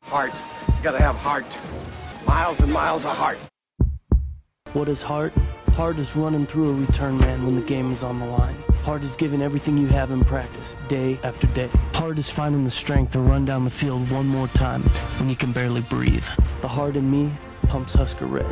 Heart. You gotta have heart. Miles and miles of heart. What is heart? Heart is running through a return man when the game is on the line. Heart is giving everything you have in practice, day after day. Heart is finding the strength to run down the field one more time when you can barely breathe. The heart in me pumps Husker Red.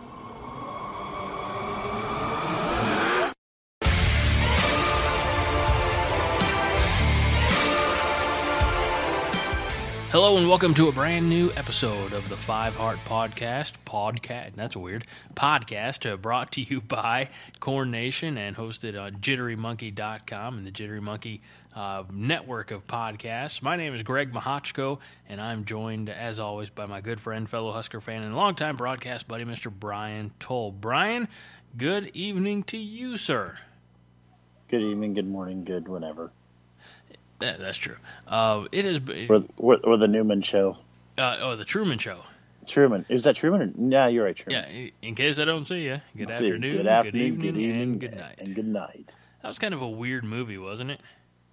Hello and welcome to a brand new episode of the Five Heart Podcast. That's weird. Podcast brought to you by Corn Nation and hosted on JitteryMonkey.com and the Jittery Monkey network of podcasts. My name is Greg Mahochko, and I'm joined, as always, by my good friend, fellow Husker fan, and longtime broadcast buddy, Mr. Brian Toll. Brian, good evening to you, sir. Good evening, good morning, good whenever. Yeah, that's true. It is. Or the Newman Show. The Truman Show. Truman. Is that Truman? Yeah, you're right, Truman. Yeah, in case I don't see you, good afternoon, good evening, and good night. And good night. That was kind of a weird movie, wasn't it?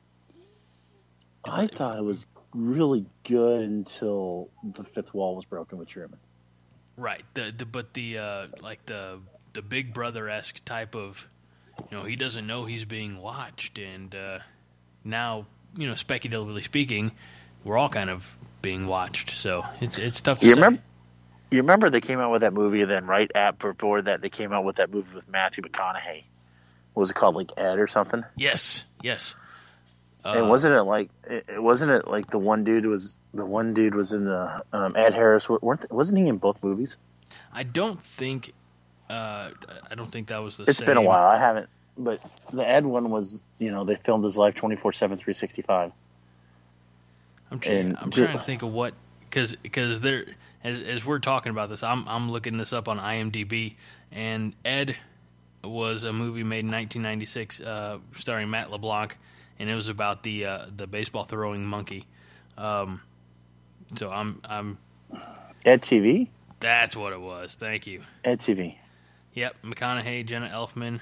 I thought it was really good until the fifth wall was broken with Truman. Right. But the Big Brother-esque type of, he doesn't know he's being watched, and now, speculatively speaking, we're all kind of being watched, so it's tough to say. You remember they came out with that movie, and then right before that, they came out with that movie with Matthew McConaughey. What was it called, like Ed or something? Yes. And wasn't it like the one dude was in the Ed Harris? Wasn't he in both movies? I don't think that was the same. It's been a while. I haven't. But the Ed one was, they filmed his life 24/7, 365. I'm trying to think of what, because there, as we're talking about this, I'm looking this up on IMDb, and Ed was a movie made in 1996, starring Matt LeBlanc, and it was about the baseball throwing monkey. So I'm Ed TV. That's what it was. Thank you. Ed TV. Yep, McConaughey, Jenna Elfman.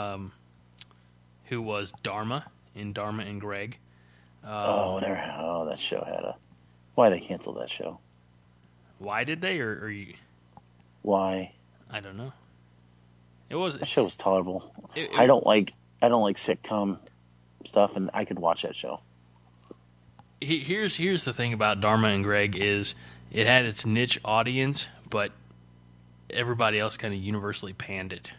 Who was Dharma in Dharma and Greg. That show had a... Why they canceled that show? Why did they, or you... Why? I don't know. It was... That show was tolerable. I don't like sitcom stuff, and I could watch that show. Here's the thing about Dharma and Greg is it had its niche audience, but everybody else kind of universally panned it.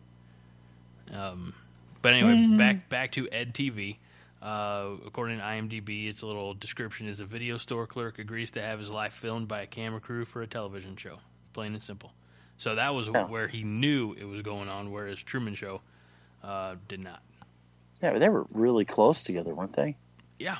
But anyway, back to Ed TV. According to IMDb, its little description is a video store clerk agrees to have his life filmed by a camera crew for a television show. Plain and simple. So that was where he knew it was going on, whereas Truman Show did not. Yeah, but they were really close together, weren't they? Yeah.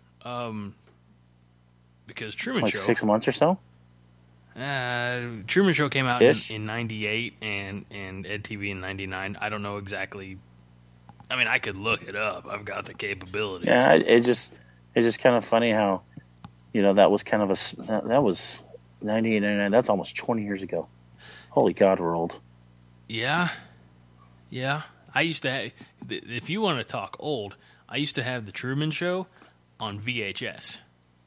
Because Truman Show... 6 months or so? Truman Show came out in 98 and Ed TV in 99. I don't know exactly... I mean, I could look it up. I've got the capabilities. Yeah, it's just kind of funny how, that was kind of that was 98, 99. That's almost 20 years ago. Holy God, we're old. Yeah. I used to have, if you want to talk old, I used to have the Truman Show on VHS.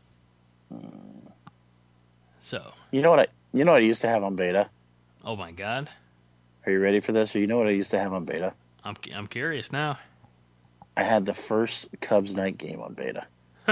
So. You know what I used to have on Beta? Oh my God. Are you ready for this? Or you know what I used to have on Beta? I'm curious now. I had the first Cubs night game on Beta.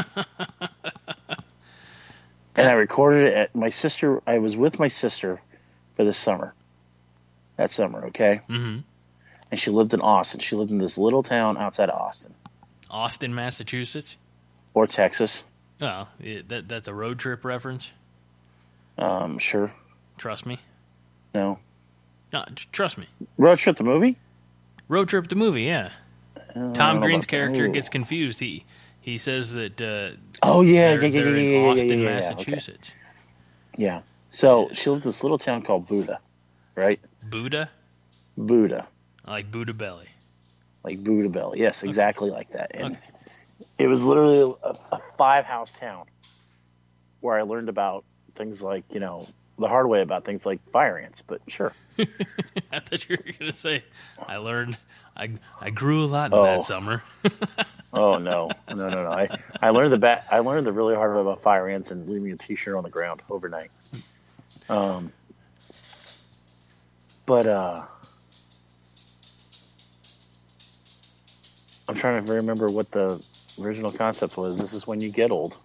And I recorded it at my sister. I was with my sister for the summer. That summer, okay? Mm-hmm. And she lived in Austin. She lived in this little town outside of Austin. Austin, Massachusetts? Or Texas. Oh, that's a road trip reference? Sure. Trust me? No. No, trust me. Road Trip the movie? Road Trip the movie, yeah. Tom Green's character gets confused. He says that they're in Austin, Massachusetts. Okay. Yeah. So she lived in this little town called Buda, right? Buda? Buda. Like Buda Belly. Like Buda Belly. Yes, exactly like that. And it was literally a 5-house town where I learned about things like, the hard way about things like fire ants, but sure. I thought you were going to say, I grew a lot in that summer. Oh no. I learned I learned the really hard way about fire ants and leaving a T-shirt on the ground overnight. But I'm trying to remember what the original concept was. This is when you get old.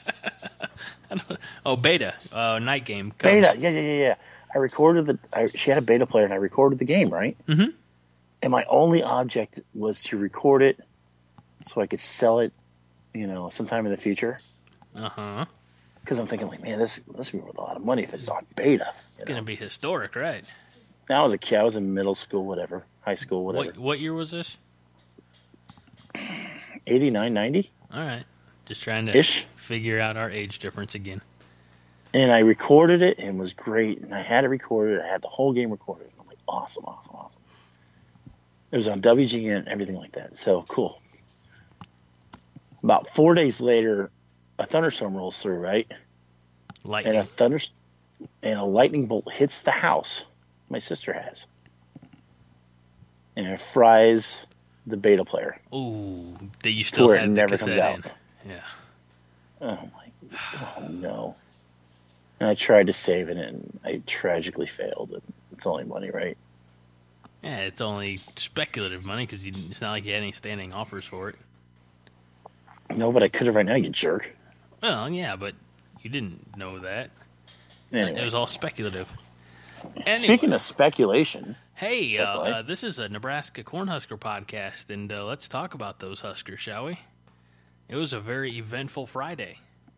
Beta, night game. Beta, yeah. I recorded she had a beta player, and I recorded the game, right? Mm-hmm. And my only object was to record it so I could sell it, sometime in the future. Uh-huh. Because I'm thinking, like, man, this would be worth a lot of money if it's on beta. It's going to be historic, right? I was a kid. I was in middle school, whatever. High school, whatever. What year was this? 89, 90. All right. Just trying to figure out our age difference again. And I recorded it, and it was great. And I had it recorded. I had the whole game recorded. I'm like, awesome. It was on WGN and everything like that. So, cool. About 4 days later, a thunderstorm rolls through, right? Lightning. And a lightning bolt hits the house my sister has. And it fries the beta player. Ooh, that you still had the cassette in. Yeah. Oh no. And I tried to save it, and I tragically failed. And it's only money, right? Yeah, it's only speculative money because it's not like you had any standing offers for it. No, but I could have right now, you jerk. Well, yeah, but you didn't know that. Anyway. It was all speculative. Anyway. Speaking of speculation. Hey, this is a Nebraska Cornhusker podcast, and let's talk about those Huskers, shall we? It was a very eventful Friday.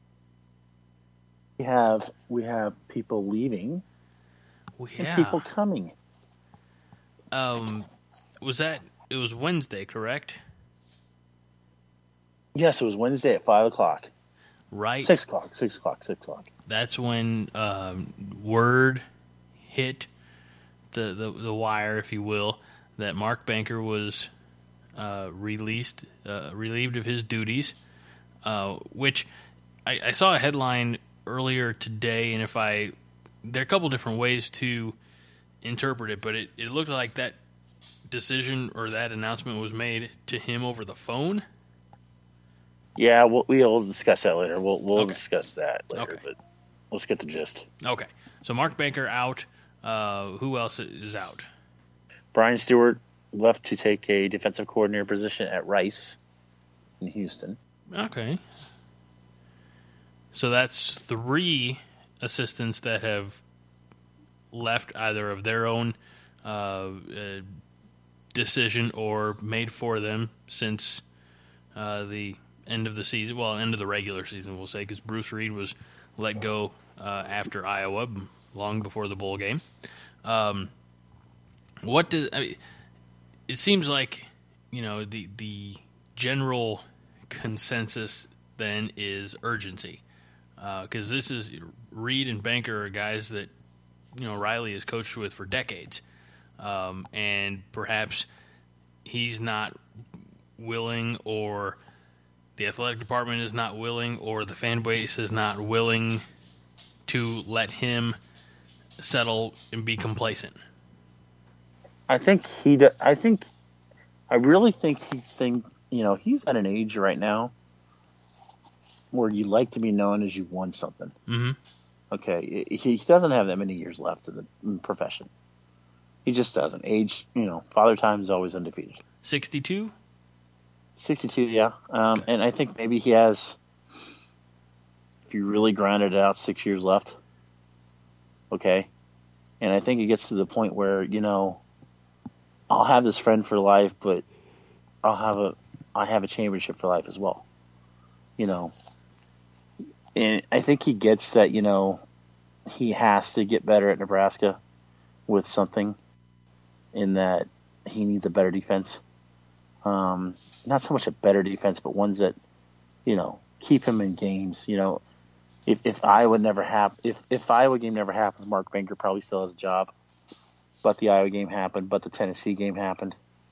We have people leaving and people coming. It was Wednesday, correct? Yes, it was Wednesday at 5 o'clock. Right. 6 o'clock. That's when word hit the wire, if you will, that Mark Banker was relieved of his duties, which I saw a headline earlier today, and there are a couple different ways to interpret it, but it looked like that decision or that announcement was made to him over the phone. Yeah, we'll discuss that later. We'll discuss that later, okay. But let's get the gist. Okay, so Mark Banker out. Who else is out? Brian Stewart left to take a defensive coordinator position at Rice in Houston. Okay. So that's 3 assistants that have left either of their own decision or made for them since the end of the season. Well, end of the regular season, we'll say, because Bruce Reed was let go after Iowa, long before the bowl game. It seems like, the general consensus then is urgency, because this is Reed and Banker are guys that Riley has coached with for decades, and perhaps he's not willing, or the athletic department is not willing, or the fan base is not willing to let him settle and be complacent. I really think he's at an age right now where you like to be known as you won something. Mm-hmm. Okay, he doesn't have that many years left in the profession. He just doesn't. Age, Father Time is always undefeated. 62? 62, yeah. And I think maybe he has, if you really grinded it out, 6 years left. Okay. And I think it gets to the point where, I'll have this friend for life, but I have a championship for life as well. And I think he gets that, he has to get better at Nebraska with something, in that he needs a better defense. Not so much a better defense, but ones that, keep him in games. If Iowa game never happens, Mark Banker probably still has a job. But the Iowa game happened, but the Tennessee game happened.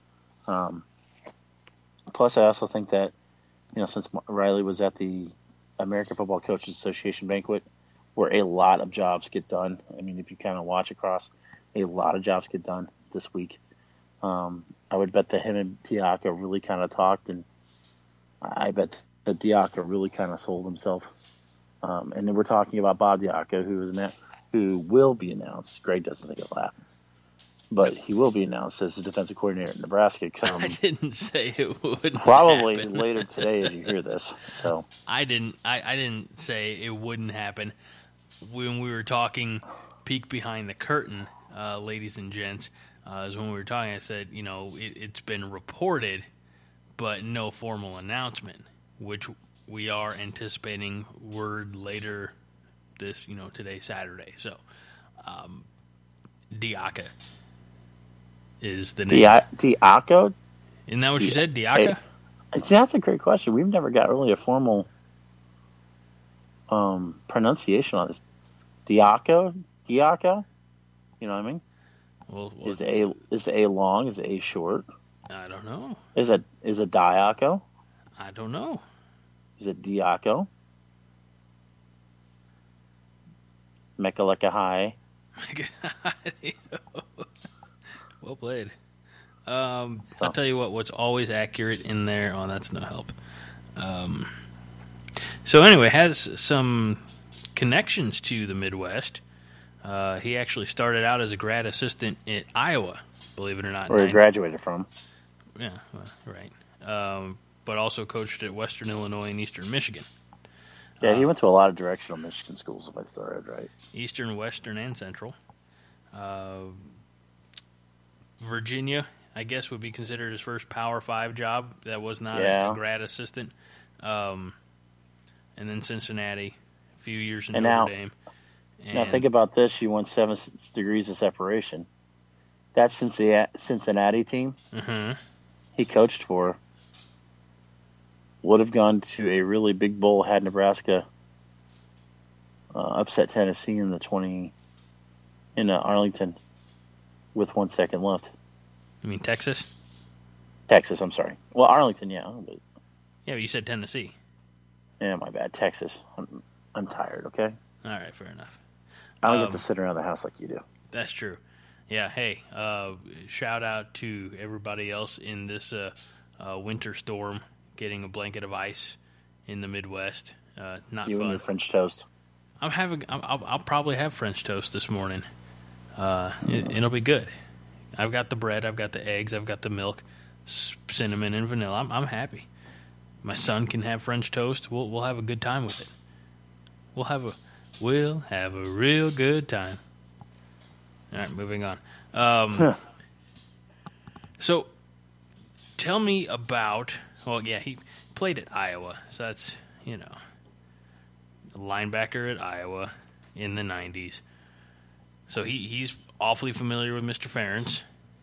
Plus, I also think that, since Riley was at the American Football Coaches Association banquet, where a lot of jobs get done. I mean, if you kind of watch across, a lot of jobs get done this week. I would bet that him and Tiaka really kind of talked and I bet that Diaco really kind of sold himself. And then we're talking about Bob Diaco, who will be announced. Greg doesn't think it'll happen, but he will be announced as the defensive coordinator in Nebraska. I didn't say it would probably happen. Later today as you hear this. So I didn't say it wouldn't happen. When we were talking peek behind the curtain, ladies and gents, is when we were talking, I said, it's been reported, but no formal announcement, which we are anticipating word later this, today, Saturday. So, Diaco is the name. Diaco? Isn't that what you said, Diaco? That's a great question. We've never got really a formal pronunciation on this. Diaco? You know what I mean? Well, is the A long? Is the A short? I don't know. Is it Diaco? I don't know. Is it Diaco? Mekaleka High. Well played. I'll tell you what's always accurate in there. Oh, that's no help. So anyway, has some connections to the Midwest. He actually started out as a grad assistant at Iowa, believe it or not. Where he graduated from. Yeah, well, right. But also coached at Western Illinois and Eastern Michigan. Yeah, he went to a lot of directional Michigan schools, if I started right. Eastern, Western, and Central. Virginia, I guess, would be considered his first Power 5 job. That was not a grad assistant. And then Cincinnati, a few years in Notre Dame. Now think about this. You won 7 degrees of separation. That Cincinnati team he coached for would have gone to a really big bowl had Nebraska upset Tennessee in Arlington with 1 second left. You mean Texas? Texas, I'm sorry. Well, Arlington, yeah. But you said Tennessee. Yeah, my bad. Texas. I'm tired, okay? All right, fair enough. I don't get to sit around the house like you do. That's true. Yeah, hey, shout out to everybody else in this winter storm getting a blanket of ice in the Midwest. Not you fun. And your French toast. I'll probably have French toast this morning. It'll be good. I've got the bread, I've got the eggs, I've got the milk, cinnamon and vanilla. I'm happy. My son can have French toast. We'll have a good time with it. We'll have a real good time. All right, moving on. So, tell me about. Well, yeah, he played at Iowa, so that's a linebacker at Iowa in the '90s. So he's awfully familiar with Mr. Ferentz.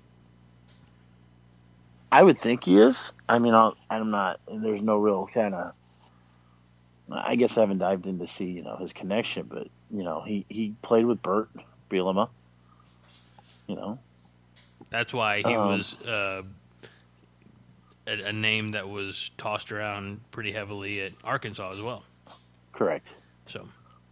I would think he is. I mean, I'm not. There's no real kind of. I guess I haven't dived in to see his connection, but he played with Bert Bielema. That's why he was a name that was tossed around pretty heavily at Arkansas as well. Correct. So,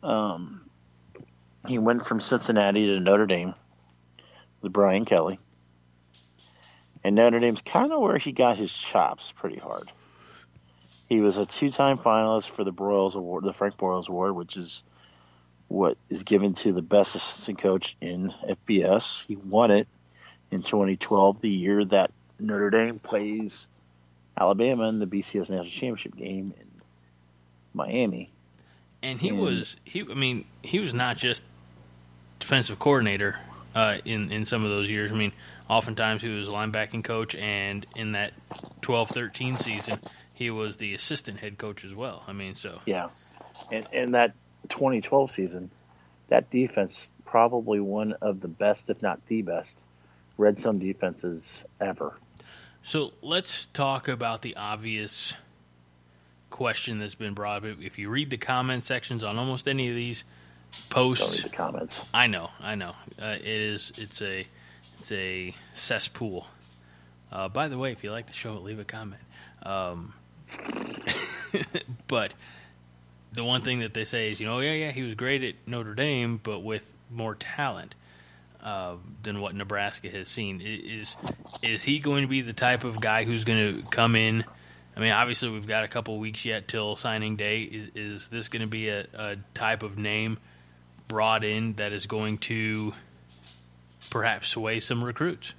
he went from Cincinnati to Notre Dame with Brian Kelly. And Notre Dame's kind of where he got his chops pretty hard. He was a 2-time finalist for the Broyles Award, the Frank Broyles Award, which is what is given to the best assistant coach in FBS. He won it in 2012, the year that Notre Dame plays Alabama in the BCS National Championship game in Miami. And he was not just defensive coordinator in some of those years. I mean, oftentimes he was a linebacking coach, and in that 12-13 season, he was the assistant head coach as well. I mean, so yeah, and that 2012 season, that defense probably one of the best, if not the best, red zone defenses ever. So let's talk about the obvious question that's been brought up. If you read the comment sections on almost any of these posts, don't read the comments. I know. It's a cesspool. By the way, if you like the show, leave a comment. But the one thing that they say is, he was great at Notre Dame, but with more talent than what Nebraska has seen. Is he going to be the type of guy who's going to come in I mean, obviously we've got a couple weeks yet till signing day. Is this going to be a type of name brought in that is going to perhaps sway some recruits?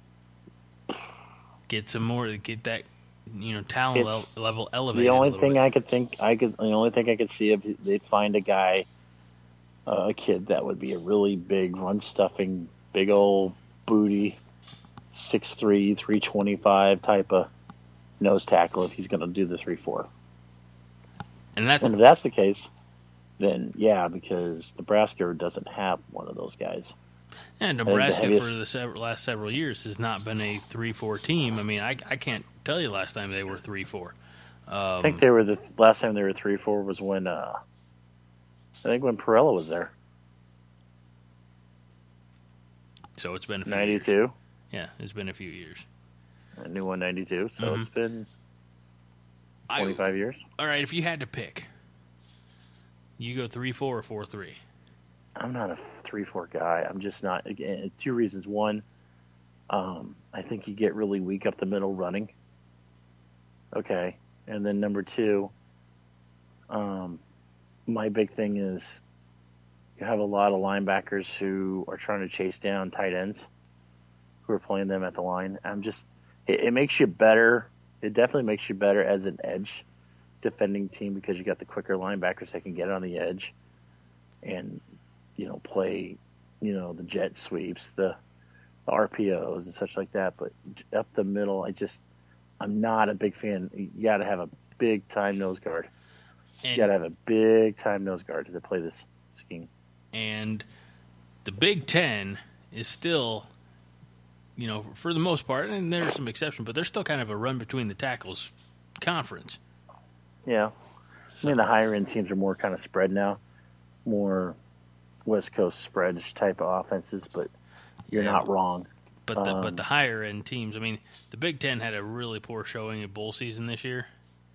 Get that, talent level elevated. The only thing I could see if they'd find a guy, a kid that would be a really big run stuffing, big old booty, 6'3", 325 type of nose tackle if he's going to do the 3-4. And if that's the case, then yeah, because Nebraska doesn't have one of those guys. And Nebraska for the last several years has not been a 3-4 team. I mean, I can't tell you last time they were 3-4. I think the last time they were 3-4 was when when Perella was there. So it's been a few 92. Years. Yeah, it's been a few years. A new one 92, so it's been 25 years. All right, if you had to pick, you go 3-4 or 4-3. I'm not a 3-4 guy. I'm just not. Again, two reasons. One, I think you get really weak up the middle running. Okay, and then number two, my big thing is you have a lot of linebackers who are trying to chase down tight ends who are playing them at the line. It makes you better. It definitely makes you better as an edge defending team because you got the quicker linebackers that can get on the edge and play, the jet sweeps, the RPOs and such like that. But up the middle, I'm not a big fan. You got to have a big time nose guard. You got to have a big time nose guard to play this scheme. And the Big Ten is still, for the most part, and there's some exceptions, but there's still kind of a run between the tackles conference. Yeah. I mean, the higher end teams are more kind of spread now, more West Coast spread type of offenses, but you're not wrong. But the higher end teams, I mean, the Big Ten had a really poor showing at bowl season this year.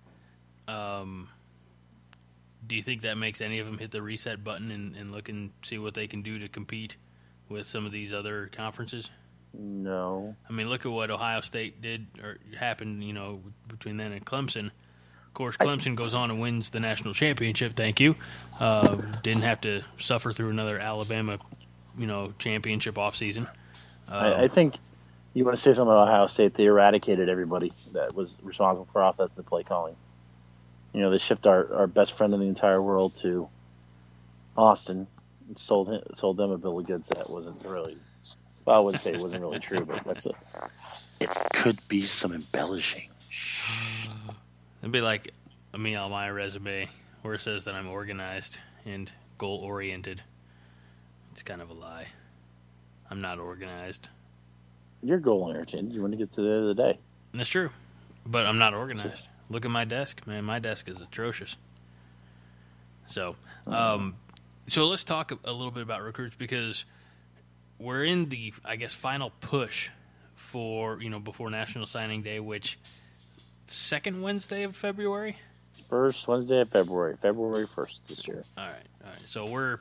Do you think that makes any of them hit the reset button and look and see what they can do to compete with some of these other conferences? No. I mean, look at what Ohio State did or happened, between then and Clemson. Of course, Clemson goes on and wins the national championship. Thank you. Didn't have to suffer through another Alabama, championship offseason. I think you want to say something about Ohio State. They eradicated everybody that was responsible for offensive play calling. They shipped our best friend in the entire world to Austin and sold them a bill of goods that wasn't really. Well, I wouldn't say it wasn't really true, but it could be some embellishing. It'd be like me on my resume where it says that I'm organized and goal-oriented. It's kind of a lie. I'm not organized. You're goal-oriented. You want to get to the end of the day. That's true, but I'm not organized. Look at my desk. Man, my desk is atrocious. So let's talk a little bit about recruits because we're in the, final push for, before National Signing Day, which second Wednesday of February? First Wednesday of February 1st this year. All right. So we're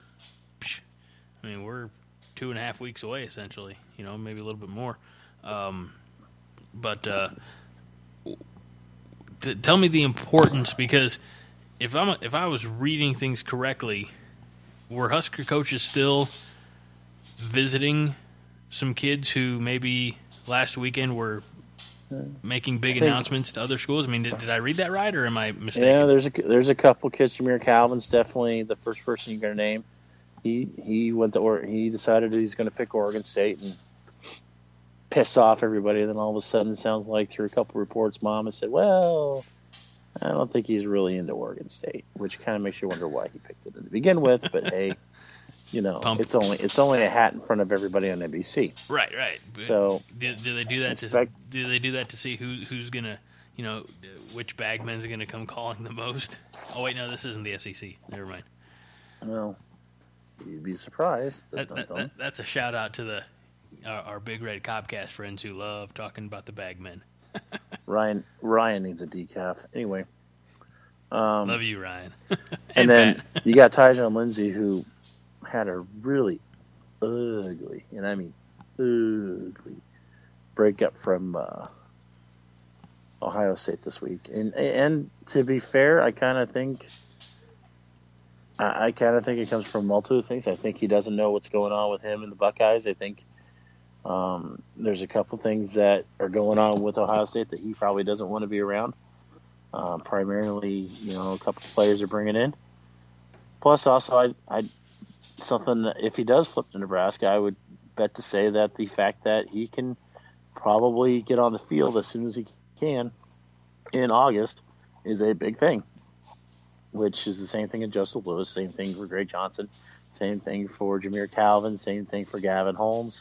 2.5 weeks away, essentially, maybe a little bit more. Tell me the importance, because if I was reading things correctly, were Husker coaches still visiting some kids who maybe last weekend were making big announcements to other schools? I mean, did I read that right, or am I mistaken? Yeah, there's a couple kids. Jameer Calvin's definitely the first person you're going to name. He went to he decided he's going to pick Oregon State and piss off everybody. And then all of a sudden, it sounds like through a couple reports, Mom has said, "Well, I don't think he's really into Oregon State," which kind of makes you wonder why he picked it to begin with. But hey, it's only a hat in front of everybody on NBC. Right. So do they do that to see who's gonna, which bagmen's gonna come calling the most? Oh wait, no, this isn't the SEC. Never mind. Well, you'd be surprised. That's a shout out to our Big Red Copcast friends who love talking about the bagmen. Ryan needs a decaf. Anyway. Love you, Ryan. and then you got Tyjon Lindsey, who had a really ugly, and I mean ugly, breakup from Ohio State this week. And to be fair, I kind of think it comes from multiple things. I think he doesn't know what's going on with him and the Buckeyes. I think there's a couple things that are going on with Ohio State that he probably doesn't want to be around. Primarily, a couple of players are bringing in. Plus, also, I something that if he does flip to Nebraska, I would bet to say that the fact that he can probably get on the field as soon as he can in August is a big thing, which is the same thing in Joseph Lewis, same thing for Greg Johnson, same thing for Jameer Calvin, same thing for Gavin Holmes.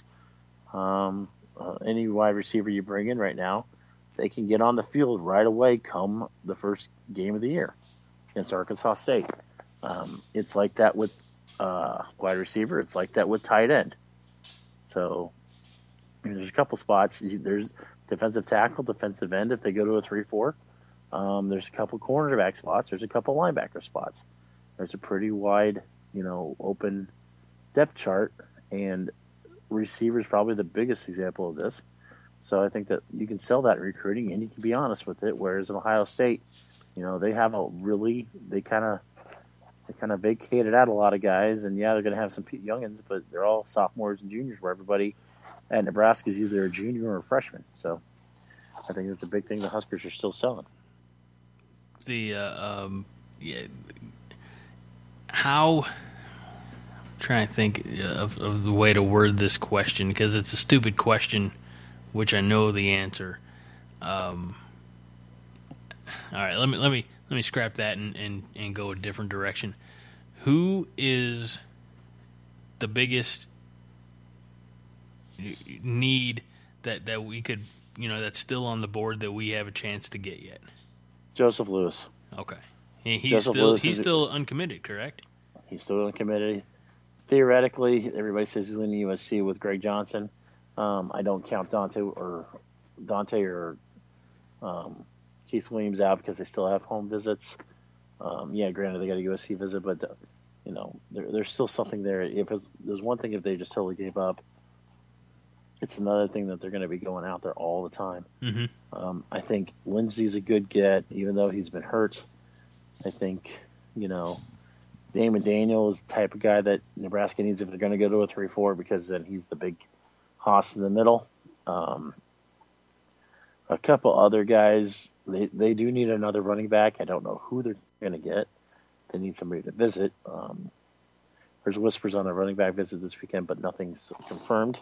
Any wide receiver you bring in right now, they can get on the field right away come the first game of the year against Arkansas State. It's like that with wide receiver. It's like that with tight end. So there's a couple spots. There's defensive tackle, defensive end if they go to a 3-4. There's a couple cornerback spots. There's a couple linebacker spots. There's a pretty wide, open depth chart, and receiver is probably the biggest example of this. So I think that you can sell that in recruiting, and you can be honest with it. Whereas in Ohio State, they have they kind of vacated out a lot of guys, and they're going to have some youngins, but they're all sophomores and juniors. Where everybody at Nebraska is either a junior or a freshman. So I think that's a big thing the Huskers are still selling. How? I'm trying to think of the way to word this question, because it's a stupid question, which I know the answer. All right, let me scrap that and go a different direction. Who is the biggest need that we could, that's still on the board that we have a chance to get yet? Joseph Lewis. Okay. He's still uncommitted, correct? He's still uncommitted. Theoretically, everybody says he's leaving USC with Greg Johnson. I don't count Dante or Keith Williams out because they still have home visits. Granted they got a USC visit, but there's still something there. There's one thing if they just totally gave up. It's another thing that they're going to be going out there all the time. Mm-hmm. I think Lindsey's a good get, even though he's been hurt. I think, Damon Daniel is the type of guy that Nebraska needs if they're going to go to a 3-4, because then he's the big hoss in the middle. A couple other guys, they do need another running back. I don't know who they're going to get. They need somebody to visit. There's whispers on a running back visit this weekend, but nothing's confirmed.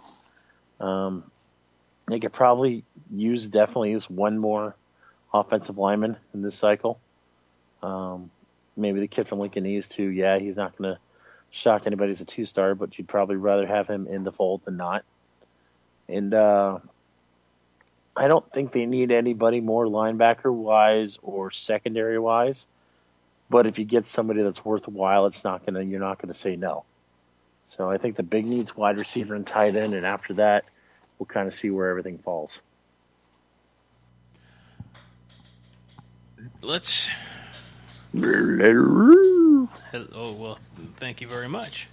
They could probably definitely use one more offensive lineman in this cycle. Maybe the kid from Lincoln East, too. Yeah, he's not going to shock anybody as a 2-star, but you'd probably rather have him in the fold than not. And I don't think they need anybody more linebacker-wise or secondary-wise. But if you get somebody that's worthwhile, you're not going to say no. So I think the big need's wide receiver and tight end, and after that, we'll kind of see where everything falls. Let's. Oh, well, thank you very much.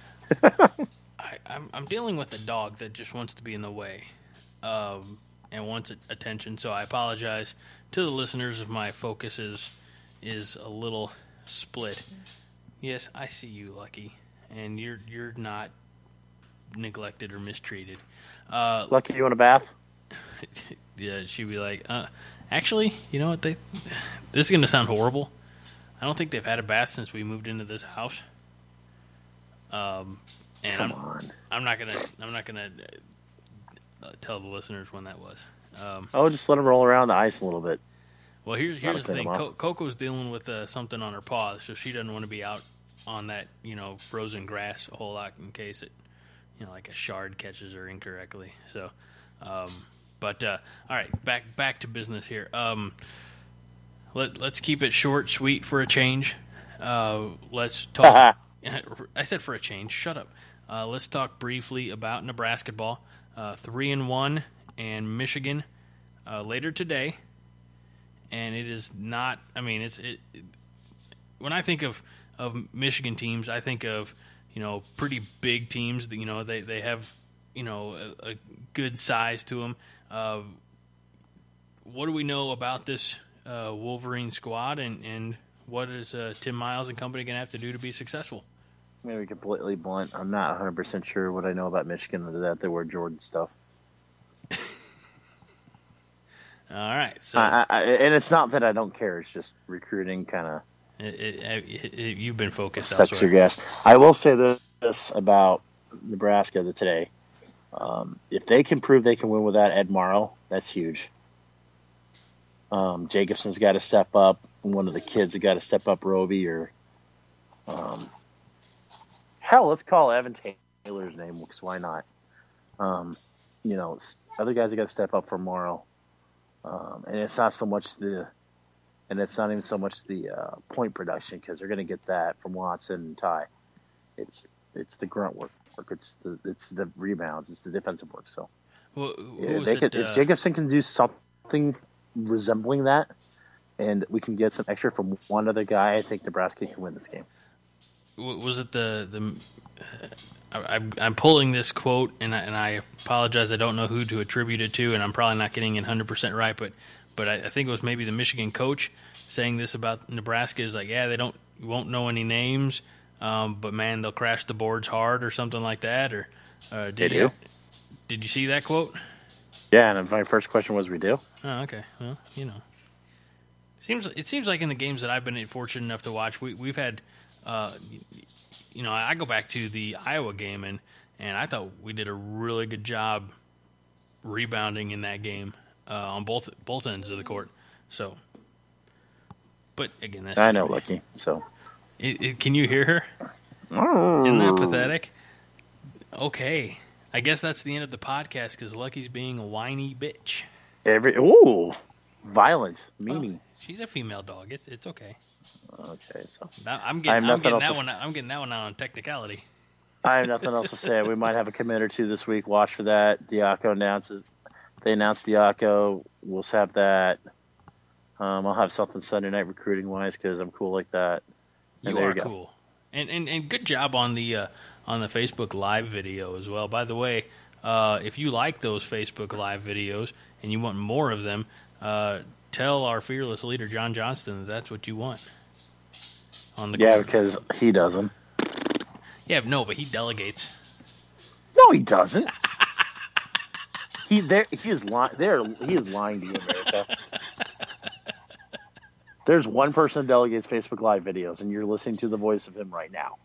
I'm dealing with a dog that just wants to be in the way and wants attention, so I apologize to the listeners if my focus is a little split. Yes, I see you, Lucky, and you're not neglected or mistreated. Lucky, you want a bath? Yeah, she'd be like, actually, you know what? This is going to sound horrible. I don't think they've had a bath since we moved into this house. And I'm not gonna tell the listeners when that was. Just let them roll around the ice a little bit. Well, here's the thing. Coco's dealing with something on her paw, so she doesn't want to be out on that frozen grass a whole lot in case it like a shard catches her incorrectly. So, all right, back to business here. Let's keep it short, sweet for a change. Let's talk. I said for a change. Shut up. Let's talk briefly about Nebraska ball. 3-1 and Michigan later today, and it is not. I mean, when I think of Michigan teams, I think of pretty big teams. They have a good size to them. what do we know about this Wolverine squad, and what is Tim Miles and company going to have to do to be successful? Maybe completely blunt. I'm not 100% sure what I know about Michigan other than that they wear Jordan stuff. All right. So, and it's not that I don't care. It's just recruiting kind of. You've been focused sucks elsewhere. your gas. I will say this about Nebraska today. If they can prove they can win without Ed Morrow, that's huge. Jacobson's got to step up. One of the kids has got to step up, Roby, or hell, let's call Evan Taylor's name, because why not? Other guys have got to step up for Morrow. And it's not so much it's not even so much the point production, because they're going to get that from Watson and Ty. It's the grunt work. It's the rebounds. It's the defensive work. So if Jacobson can do something resembling that, and we can get some extra from one other guy, I think Nebraska can win this game. Was it I'm pulling this quote, and I apologize. I don't know who to attribute it to, and I'm probably not getting it 100% right. But I think it was maybe the Michigan coach saying this about Nebraska is like, yeah, you won't know any names, but man, they'll crash the boards hard or something like that. Or did you see that quote? Yeah, and my first question was, we do. Oh, okay. Well, it seems like in the games that I've been fortunate enough to watch, we've had. I go back to the Iowa game, and I thought we did a really good job rebounding in that game on both ends of the court. So, but again, that's I know Lucky. So, can you hear her? Isn't that pathetic? Okay, I guess that's the end of the podcast because Lucky's being a whiny bitch. Violent, meanie. Oh, she's a female dog. It's okay. Okay, so I'm getting that one out on technicality. I have nothing else to say. We might have a commit or two this week. Watch for that. Diaco announces. They announced Diaco. We'll have that. I'll have something Sunday night recruiting wise because I'm cool like that. You are cool, and good job on the Facebook Live video as well. By the way, if you like those Facebook Live videos and you want more of them, tell our fearless leader John Johnston that's what you want. Because he doesn't. Yeah, no, but he delegates. No, he doesn't. He is lying to you, America. There's one person that delegates Facebook Live videos, and you're listening to the voice of him right now.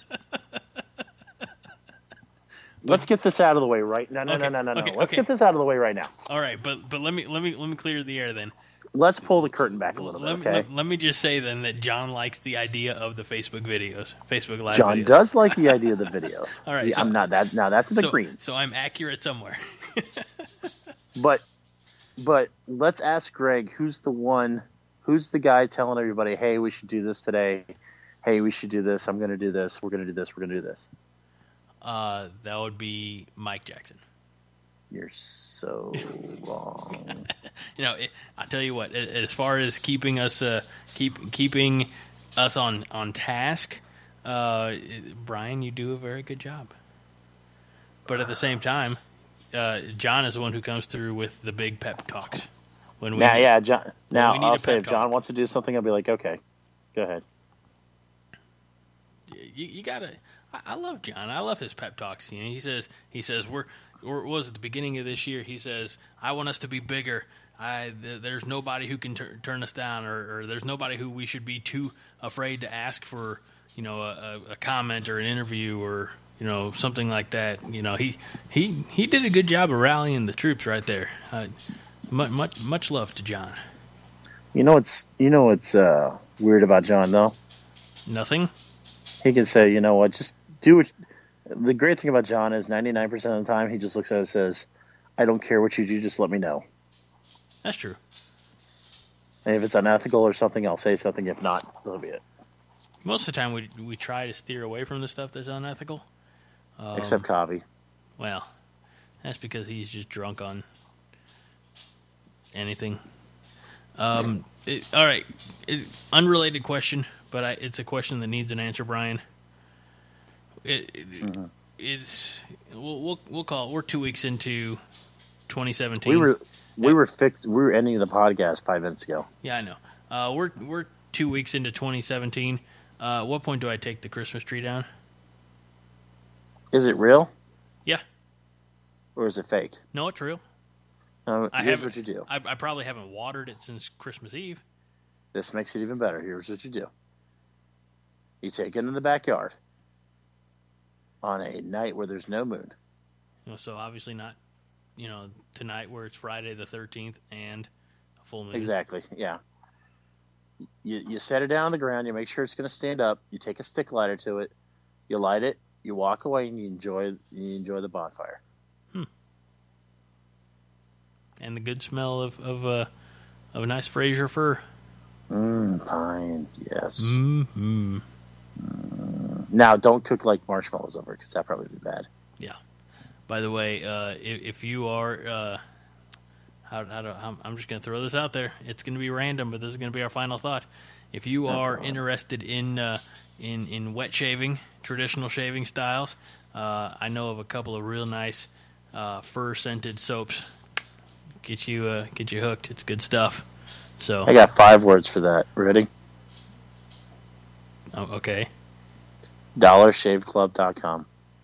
Let's get this out of the way right now. No. Let's get this out of the way right now. All right, but let me clear the air then. Let's pull the curtain back a little bit, okay? Let me just say then that John likes the idea of the Facebook videos, Facebook Live videos. John does like the idea of the videos. All right. Yeah, so, I'm not that. Now that's the green. So I'm accurate somewhere. But let's ask Greg, who's the guy telling everybody, hey, we should do this today. Hey, we should do this. I'm going to do this. We're going to do this. We're going to do this. That would be Mike Jackson. You're so wrong. I'll tell you what. As far as keeping us on task, Brian, you do a very good job. But at the same time, John is the one who comes through with the big pep talks. John. Now I'll say if John wants to do something, I'll be like, okay, go ahead. You gotta. I love John. I love his pep talks. He says or was at the beginning of this year, he says, I want us to be bigger. There's nobody who can turn us down, or there's nobody who we should be too afraid to ask for, a comment or an interview or, something like that. He did a good job of rallying the troops right there. Much love to John. What's weird about John, though? Nothing. He can say, you know what, just do what. The great thing about John is 99% of the time he just looks at it and says, I don't care what you do, just let me know. That's true. And if it's unethical or something, I'll say something. If not, that'll be it. Most of the time we try to steer away from the stuff that's unethical. Except Kavi. Well, that's because he's just drunk on anything. All right. Unrelated question, but it's a question that needs an answer, Brian. It's we'll call it. We're 2 weeks into 2017. We were fixed. We were ending the podcast 5 minutes ago. Yeah, I know. We're 2 weeks into 2017. At what point do I take the Christmas tree down? Is it real? Yeah. Or is it fake? No, it's real. Here's what you do. I probably haven't watered it since Christmas Eve. This makes it even better. Here's what you do. You take it in the backyard on a night where there's no moon. So obviously not, tonight where it's Friday the 13th and a full moon. Exactly, yeah. You set it down on the ground. You make sure it's going to stand up. You take a stick lighter to it. You light it. You walk away and you enjoy the bonfire. And the good smell of a nice Fraser fir. Pine, yes. Mm-hmm. Now, don't cook like marshmallows over it because that'd probably be bad. Yeah. By the way, if you are, I'm just going to throw this out there. It's going to be random, but this is going to be our final thought. If you are interested in wet shaving, traditional shaving styles, I know of a couple of real nice fir scented soaps. Get you hooked. It's good stuff. So I got 5 words for that. Ready? Oh, okay. DollarShaveClub.com.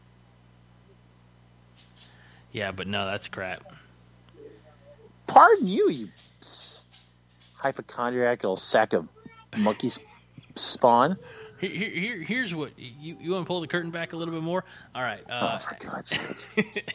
Yeah, but no, that's crap. Pardon you hypochondriac little sack of monkey spawn. Here's what you want to pull the curtain back a little bit more. All right. For God's sake!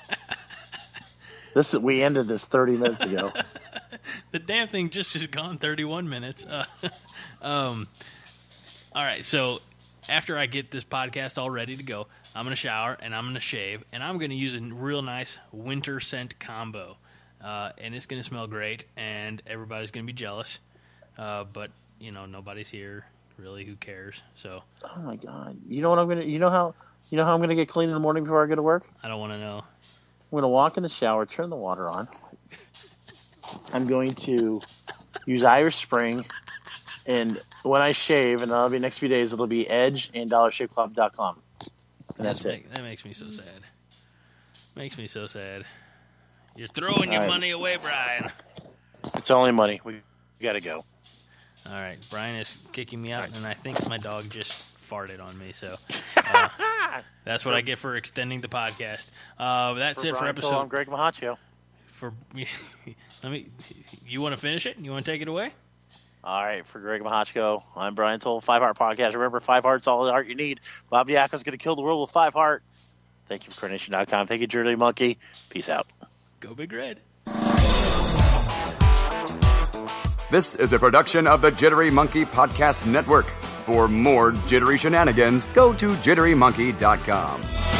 We ended this 30 minutes ago. The damn thing just has gone 31 minutes. All right, so after I get this podcast all ready to go, I'm going to shower and I'm going to shave and I'm going to use a real nice winter scent combo. And it's going to smell great and everybody's going to be jealous. But, nobody's here. Really, who cares? So. Oh my God! You know what I'm going to? You know how I'm going to get clean in the morning before I go to work? I don't want to know. I'm going to walk in the shower, turn the water on. I'm going to use Irish Spring, and when I shave, and that'll be next few days, it'll be Edge and DollarShaveClub.com. And that's it. That makes me so sad. Makes me so sad. You're throwing your money away, Brian. It's only money. We got to go. All right. Brian is kicking me out, and I think my dog just farted on me, so that's what I get for extending the podcast. That's it for episode. I'm Greg Mahachio. You want to finish it? You want to take it away? All right, for Greg Mahachko, I'm Brian Toll, 5 Heart Podcast. Remember, 5 Heart's all the heart you need. Bob Diaco's going to kill the world with 5 Heart. Thank you for Coronation.com. Thank you, Jittery Monkey. Peace out. Go Big Red. This is a production of the Jittery Monkey Podcast Network. For more jittery shenanigans, go to jitterymonkey.com.